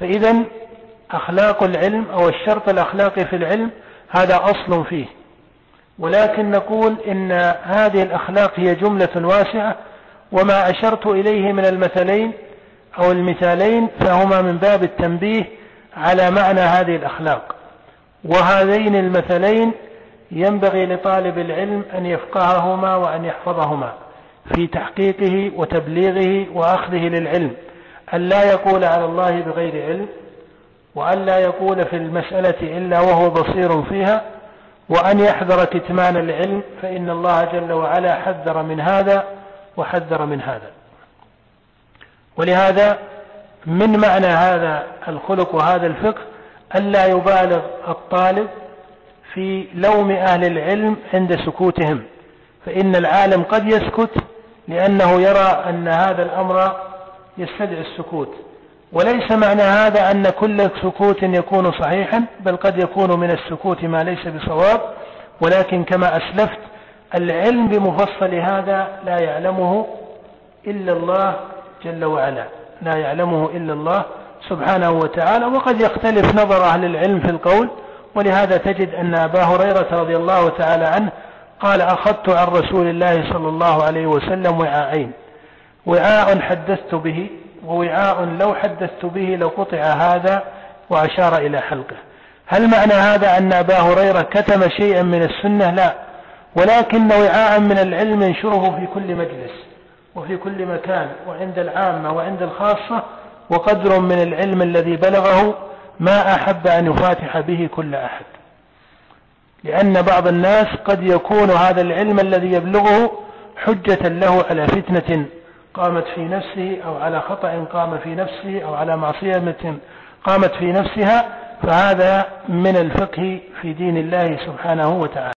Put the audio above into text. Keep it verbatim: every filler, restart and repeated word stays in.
فإذا أخلاق العلم أو الشرط الأخلاقي في العلم هذا أصل فيه، ولكن نقول إن هذه الأخلاق هي جملة واسعة، وما أشرت إليه من المثلين أو المثالين فهما من باب التنبيه على معنى هذه الأخلاق. وهذين المثلين ينبغي لطالب العلم أن يفقههما وأن يحفظهما في تحقيقه وتبليغه وأخذه للعلم، أن لا يقول على الله بغير علم، وأن لا يقول في المسألة إلا وهو بصير فيها، وأن يحذر كتمان العلم، فإن الله جل وعلا حذر من هذا وحذر من هذا. ولهذا من معنى هذا الخلق وهذا الفقه ألا يبالغ الطالب في لوم أهل العلم عند سكوتهم، فإن العالم قد يسكت لأنه يرى أن هذا الأمر يستدعي السكوت، وليس معنى هذا أن كل سكوت يكون صحيحا، بل قد يكون من السكوت ما ليس بصواب. ولكن كما أسلفت العلم بمفصل هذا لا يعلمه إلا الله جل وعلا، لا يعلمه إلا الله سبحانه وتعالى، وقد يختلف نظر أهل العلم في القول. ولهذا تجد أن أبا هريرة رضي الله تعالى عنه قال: أخذت عن رسول الله صلى الله عليه وسلم وعاءين، وعاء حدثت به، ووعاء لو حدثت به لقطع هذا، وأشار إلى حلقه. هل معنى هذا أن أبا هريرة كتم شيئا من السنة؟ لا، ولكن وعاء من العلم ينشره في كل مجلس وفي كل مكان وعند العامة وعند الخاصة، وقدر من العلم الذي بلغه ما أحب أن يفاتح به كل أحد، لأن بعض الناس قد يكون هذا العلم الذي يبلغه حجة له على فتنة قامت في نفسه، أو على خطأ قام في نفسه، أو على معصية قامت في نفسها، فهذا من الفقه في دين الله سبحانه وتعالى.